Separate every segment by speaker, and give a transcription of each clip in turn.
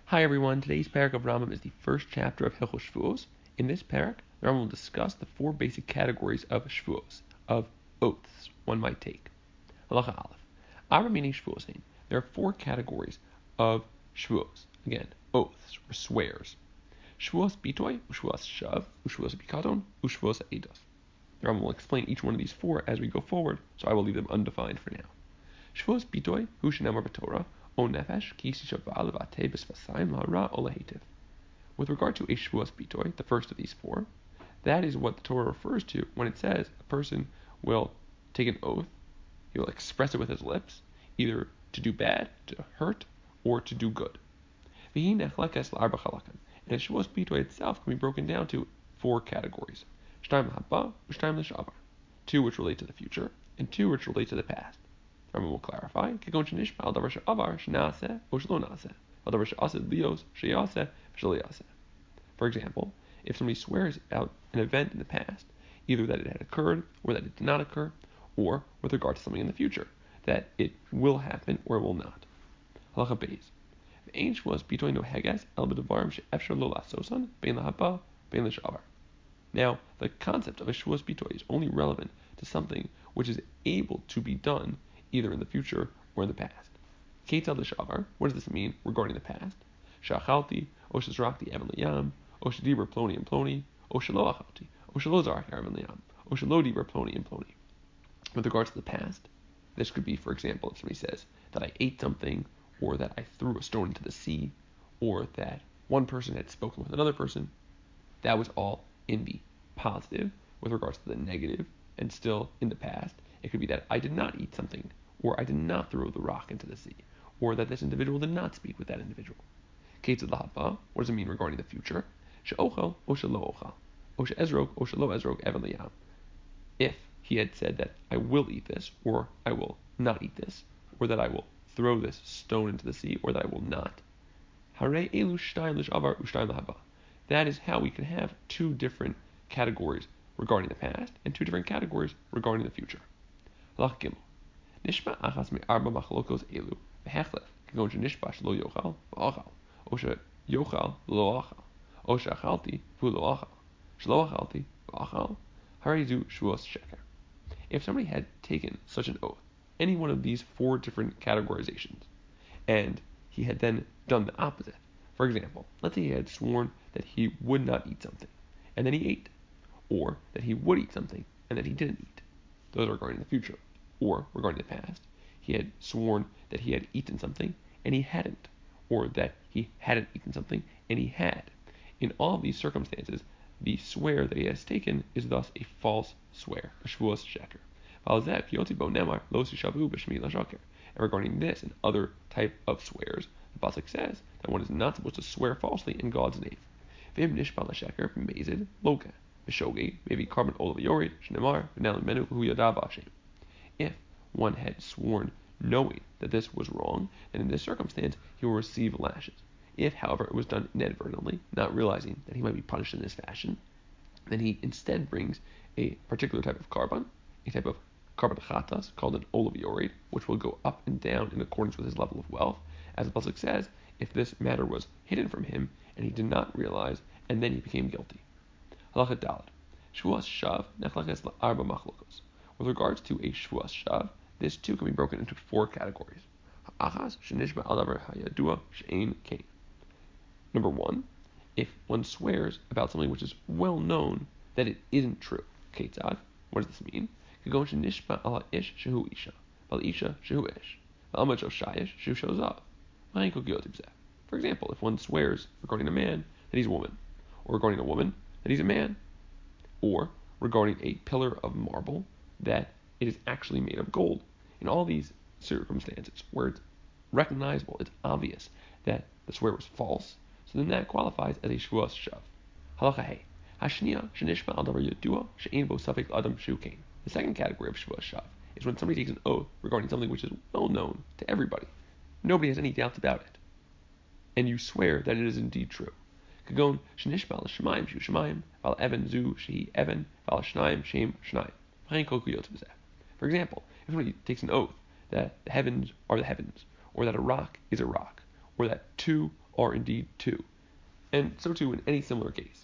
Speaker 1: Hi everyone, today's parak of Rambam is the first chapter of Hilchos Shvuos. In this parak, the Rambam will discuss the four basic categories of Shvuos, of oaths one might take. Halacha Aleph. Arba meaning Shvuosin. There are four categories of Shvuos. Again, oaths or swears. Shvuos bitoy, ushvuos shav, ushvuos bikaton, ushvuos eidos. The Rambam will explain each one of these four as we go forward, so I will leave them undefined for now. Shvuos bitoy, hu shenemar b'Torah, with regard to a shvuas bitoy, the first of these four, that is what the Torah refers to when it says a person will take an oath, he will express it with his lips, either to do bad, to hurt, or to do good. And a shvuas bitoy itself can be broken down to four categories: two which relate to the future, and two which relate to the past. Rambam will clarify. For example, if somebody swears out an event in the past, either that it had occurred or that it did not occur, or with regard to something in the future, that it will happen or will not. Halacha Beis. Now, the concept of a shvuas bitoy is only relevant to something which is able to be done either in the future or in the past. Ketzad l'shavar, what does this mean regarding the past? Sha'achalti, o shezrakti evan liyam, o shediber ploni and ploni, o shelo achalti, o shelo zarak evan liyam, o shelo diber ploni and ploni. With regards to the past, this could be, for example, if somebody says that I ate something, or that I threw a stone into the sea, or that one person had spoken with another person. That was all in the positive. With regards to the negative, and still in the past, it could be that I did not eat something, or I did not throw the rock into the sea, or that this individual did not speak with that individual. Ketzad l'haba, what does it mean regarding the future? She'ochel o shelo ochel, o she'ezrog o shelo ezrog evan liyam. If he had said that I will eat this, or I will not eat this, or that I will throw this stone into the sea, or that I will not. Harei elu shtayim l'shavar u'shtayim l'haba. That is how we can have two different categories regarding the past and two different categories regarding the future. Halach Gimel. Nishma achas me'arba machlokos elu v'hechlef k'gon shenishba shelo yochal v'achal, o sheyochal lo achal, o she'achalti v'hu lo achal, shelo achalti v'achal, harei zu shvuos sheker. If somebody had taken such an oath, any one of these four different categorizations, and he had then done the opposite. For example, let's say he had sworn that he would not eat something, and then he ate, or that he would eat something, and that he didn't eat. Those are regarding the future. Or, regarding the past, he had sworn that he had eaten something, and he hadn't, or that he hadn't eaten something, and he had. In all of these circumstances, the swear that he has taken is thus a false swear, a shvuas sheker. And regarding this and other type of swears, the pasuk says that one is not supposed to swear falsely in God's name. If one had sworn knowing that this was wrong, then in this circumstance he will receive lashes. If, however, it was done inadvertently, not realizing that he might be punished in this fashion, then he instead brings a particular type of carbon, a type of carbon chatas called an olav yored, which will go up and down in accordance with his level of wealth. As the pasuk says, if this matter was hidden from him and he did not realize, and then he became guilty. Halacha Daled. Shvuas shav nechlekes la'arba machlokos. With regards to a shvuas shav, this too can be broken into four categories. Ha'achas shenishba al davar hayadua she'ein kain. Number one, if one swears about something which is well known that it isn't true. Ketzad, what does this mean? For example, if one swears regarding a man that he's a woman, or regarding a woman that he's a man, or regarding a pillar of marble that it is actually made of gold. In all these circumstances where it's recognizable, it's obvious that the swear was false, so then that qualifies as a shvuas shav. Halacha Hey. The second category of shvuas shav is when somebody takes an oath regarding something which is well known to everybody. Nobody has any doubts about it. And you swear that it is indeed true. For example, if somebody takes an oath that the heavens are the heavens, or that a rock is a rock, or that two are indeed two, and so too in any similar case.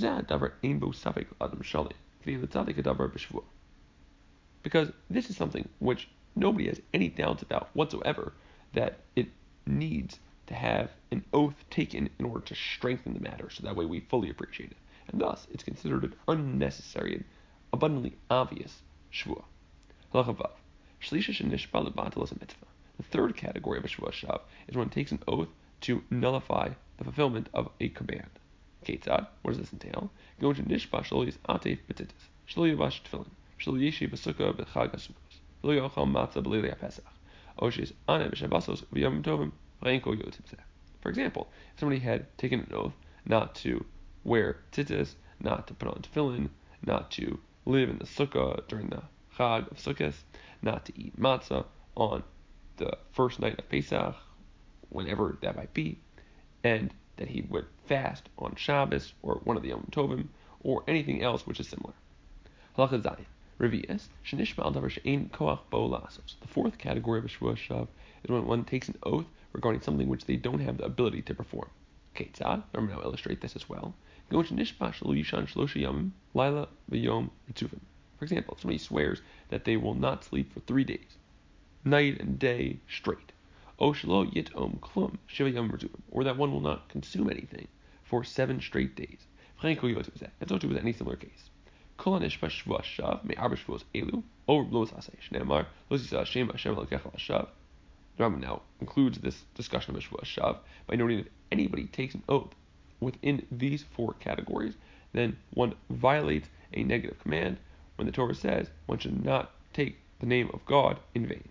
Speaker 1: Because this is something which nobody has any doubts about whatsoever, that it needs to have an oath taken in order to strengthen the matter, so that way we fully appreciate it. And thus, it's considered an unnecessary and abundantly obvious shvua. Halacha vav. Shlisha shenishba lebatel mitzvah. The third category of a shvua shav is when it takes an oath to nullify the fulfillment of a command. Ketzad, what does this entail? Go to nishba shlois atef betitis, shlo yavash tefillin, shlo yeshi b'sukkah b'chag hasukkos, shlo yochal matzah b'leilei pesach, oshes ane b'shabbasos v'yom tovim v'enko yotzim. For example, if somebody had taken an oath not to wear tzitzis, not to put on tefillin, not to live in the sukkah during the chag of sukkos, not to eat matzah on the first night of Pesach, whenever that might be, and that he would fast on Shabbos or one of the Yom Tovim or anything else which is similar. Halacha Zayin. Revi'as, shenishma al davar she'ein koach bo la'asos. The fourth category of a shvua shav is when one takes an oath regarding something which they don't have the ability to perform. Ketzad, I'm going to illustrate this as well. Go to nishba shelo yishan shlosha yamim, laila v'yom ritzuvim. For example, if somebody swears that they will not sleep for 3 days, night and day straight, or that one will not consume anything for 7 straight days. And so too with any similar case. The Rambam now concludes this discussion of a shvua shav by noting that if anybody takes an oath within these 4 categories, then one violates a negative command when the Torah says one should not take the name of God in vain.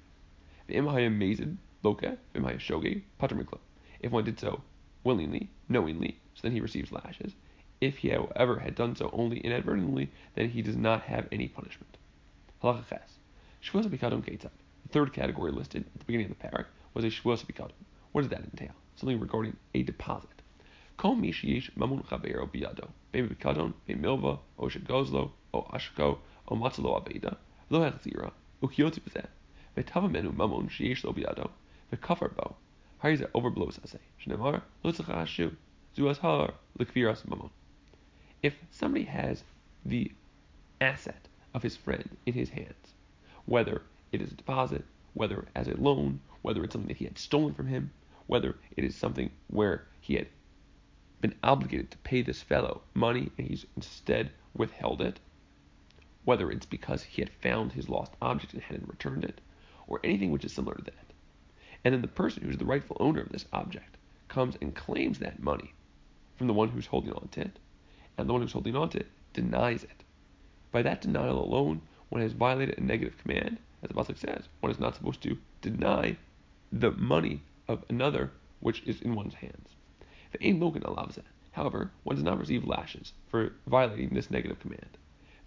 Speaker 1: If one did so willingly, knowingly, so then he receives lashes. If he, however, had done so only inadvertently, then he does not have any punishment. Halacha ches. The third category listed at the beginning of the parak was a shvuas bikadon. What does that entail? Something regarding a deposit. Kol mi sheyesh mamun chavero biyado, be'im bikadon, be'im milva, o shegozlo, o ashko, o matzalo aveda, lo hechzira, ukiyotzi b'zeh. V'tava menu mamon sheyesh lo biyado, v'kafar bo. Hariza overblows asay. Shnemar lo tzachah hashu, zuas har l'kviras mamon. If somebody has the asset of his friend in his hands, whether it is a deposit, whether as a loan, whether it's something that he had stolen from him, whether it is something where he had been obligated to pay this fellow money and he's instead withheld it, whether it's because he had found his lost object and hadn't returned it, or anything which is similar to that. And then the person who's the rightful owner of this object comes and claims that money from the one who's holding on to it, and the one who's holding on to it denies it. By that denial alone, one has violated a negative command. As the pasuk says, one is not supposed to deny the money of another which is in one's hands. However, one does not receive lashes for violating this negative command.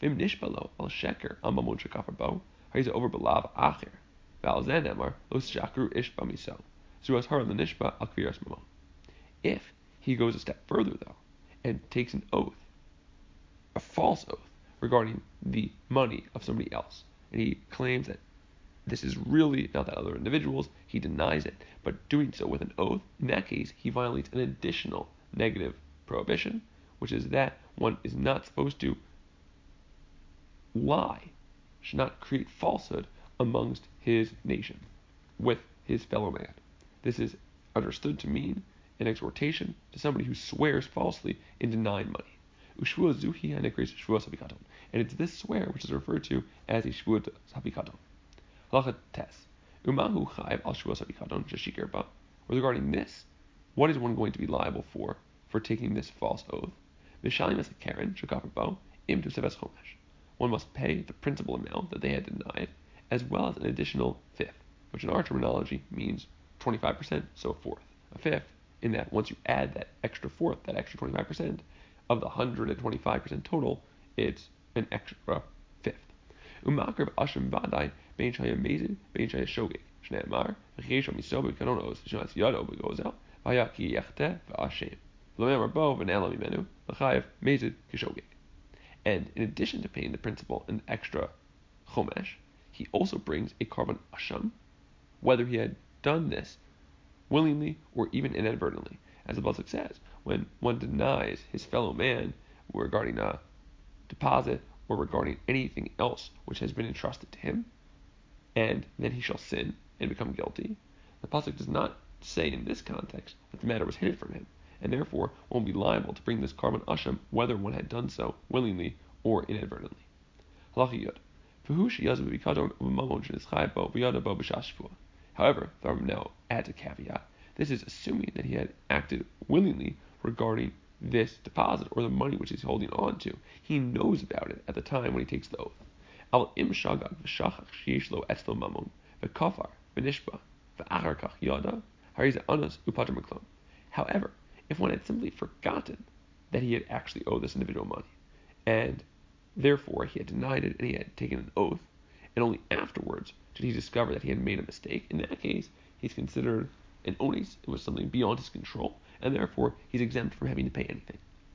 Speaker 1: If he goes a step further, though, and takes an oath, a false oath, regarding the money of somebody else, and he claims that this is really not that other individual's, he denies it, but doing so with an oath, in that case, he violates an additional negative prohibition, which is that one is not supposed to lie, should not create falsehood amongst his nation, with his fellow man. This is understood to mean an exhortation to somebody who swears falsely in denying money. And it's this swear which is referred to as a shvuas habikadon. Halacha tes. Umahu chayv al shvuas habikadon sheshikir ba. Regarding this, what is one going to be liable for taking this false oath? Vishalim as a karen shekafar bo im to seves chomesh. One must pay the principal amount that they had denied, as well as an additional fifth, which in our terminology means 25%, so a fourth. A fifth, in that once you add that extra fourth, that extra 25%, of the 125% total, it's an extra fifth. Umakar b'ashem vadai bein shaya mezid bein shaya shogeg. Shneimar v'cheisha miso b'kadonos shnas yado b'gozel v'haya ki yechte v'ashem. V'lomer bo v'nela mimenu l'chayev mezid k'shogeg. And in addition to paying the principal an extra chomesh, he also brings a carbon asham, whether he had done this willingly or even inadvertently. As the pasuk says, when one denies his fellow man regarding a deposit or regarding anything else which has been entrusted to him, and then he shall sin and become guilty, the pasuk does not say in this context that the matter was hidden from him, and therefore one will be liable to bring this carbon asham whether one had done so willingly or inadvertently. However, the Rambam now adds a caveat. This is assuming that he had acted willingly regarding this deposit or the money which he's holding on to. He knows about it at the time when he takes the oath. However, if one had simply forgotten that he had actually owed this individual money, and therefore he had denied it and he had taken an oath, and only afterwards did he discover that he had made a mistake, in that case, he's considered an onis. It was something beyond his control, and therefore he's exempt from having to pay anything.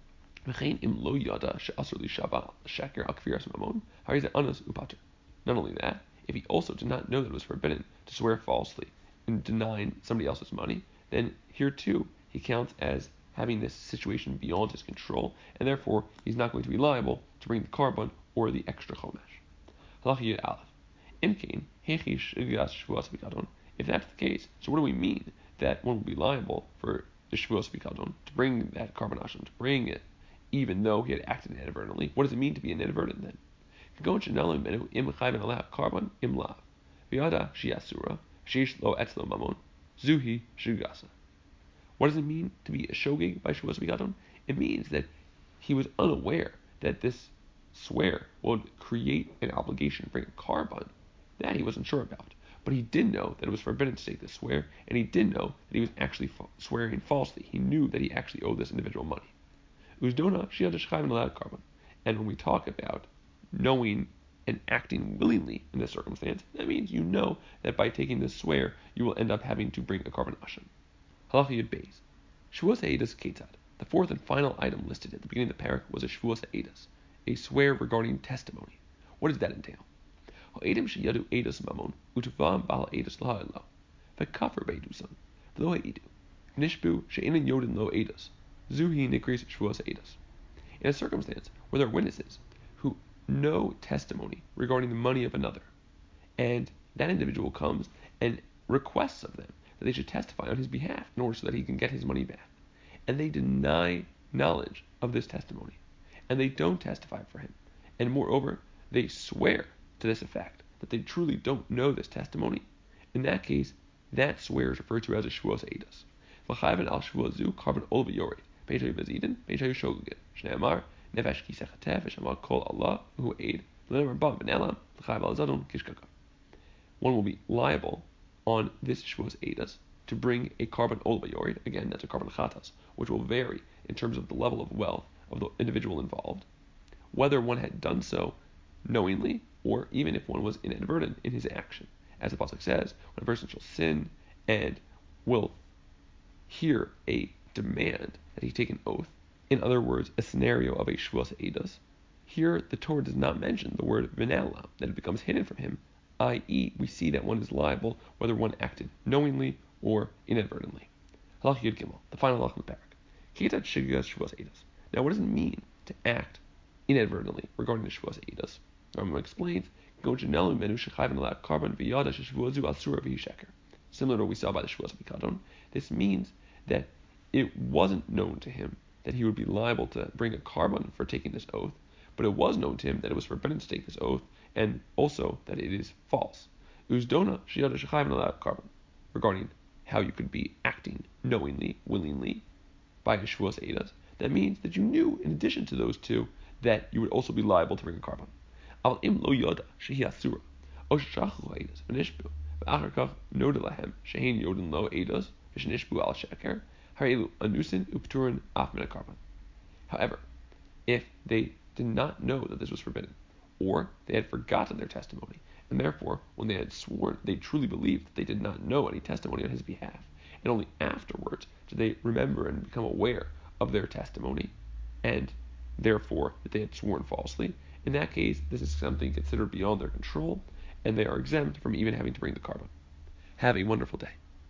Speaker 1: Not only that, if he also did not know that it was forbidden to swear falsely in denying somebody else's money, then here too he counts as having this situation beyond his control, and therefore he's not going to be liable to bring the carbon or the extra chomesh. If that's the case, so what do we mean that one will be liable for the shvuos pikadon, to bring that carbon asham, to bring it, even though he had acted inadvertently? What does it mean to be inadvertent then? What does it mean to be a shogeg by shvuos pikadon? It means that he was unaware that this swear would create an obligation to bring a carbon. That he wasn't sure about. But he did know that it was forbidden to take this swear, and he did know that he was actually swearing falsely. He knew that he actually owed this individual money. And when we talk about knowing and acting willingly in this circumstance, that means you know that by taking this swear, you will end up having to bring a carbon asham. Halacha Yud Beis. Shvuos ha'edas ketzad. The fourth and final item listed at the beginning of the parak was a shvuos ha'edas, a swear regarding testimony. What does that entail? Ha'edim sheyadu edas mamon utvam bal edas laha'elo v'kafir beidusan v'lo ha'idu nishbu she'enin yodin lo edas zuhi nikris shvuos ha'edas. In a circumstance where there are witnesses who know testimony regarding the money of another, and that individual comes and requests of them that they should testify on his behalf in order so that he can get his money back, and they deny knowledge of this testimony, and they don't testify for him, and moreover, they swear to this effect that they truly don't know this testimony, in that case, that swear is referred to as a shvuos ha'edas. V'chayven al shvuos zu carbon ol v'yored b'shayu bezidin b'shayu shogegin shne'amar nefesh kisechateh v'shamar kol Allah who aid l'nemar ba v'nelam l'chayv al zadon kishkaka. One will be liable on this shvuos ha'edas to bring a carbon ol v'yored, again that's a carbon chatas, which will vary in terms of the level of wealth of the individual involved, whether one had done so knowingly, or even if one was inadvertent in his action. As the pasuk says, when a person shall sin and will hear a demand that he take an oath, in other words, a scenario of a shvuos ha'edas, here the Torah does not mention the word v'na'ala, that it becomes hidden from him, i.e. we see that one is liable whether one acted knowingly or inadvertently. Halach Yud Gimel, the final halach of the parak. Ketat shigas shvuos ha'edas. Now what does it mean to act inadvertently regarding the shvuos ha'edas? Rambam explains, similar to what we saw by the shvuos pikadon. This means that it wasn't known to him that he would be liable to bring a carbon for taking this oath, but it was known to him that it was forbidden to take this oath, and also that it is false. Regarding how you could be acting knowingly, willingly, by a shvuos ha'edas, that means that you knew, in addition to those two, that you would also be liable to bring a carbon. But if they did not know that this was forbidden, or they had forgotten their testimony, and therefore, when they had sworn, they truly believed that they did not know any testimony on his behalf, and only afterwards did they remember and become aware of their testimony, and therefore that they had sworn falsely, in that case, this is something considered beyond their control, and they are exempt from even having to bring the carbon. Have a wonderful day.